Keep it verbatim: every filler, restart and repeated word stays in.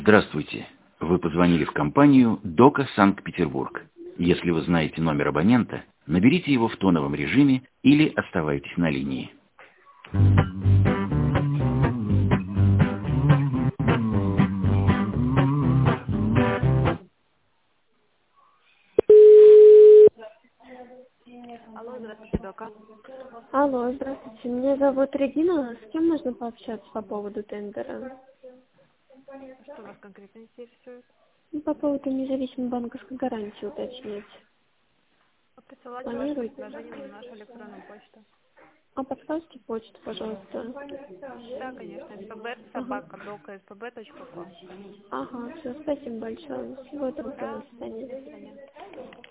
Здравствуйте. Вы позвонили в компанию «Дока Санкт-Петербург». Если вы знаете номер абонента, наберите его в тоновом режиме или оставайтесь на линии. Алло, здравствуйте, Дока. Алло, здравствуйте. Меня зовут Регина. С кем можно пообщаться по поводу тендера? Что вас конкретно интересует? Ну, по поводу независимой банковской гарантии уточнить. Присылайте ваше Планируете? предложение на нашу электронную почту. А подскажите почту, пожалуйста. Да, конечно, спб Ага. собака дока спб точка ком. Ага, все, спасибо большое. Всего доброго, Да, до свидания. до свидания.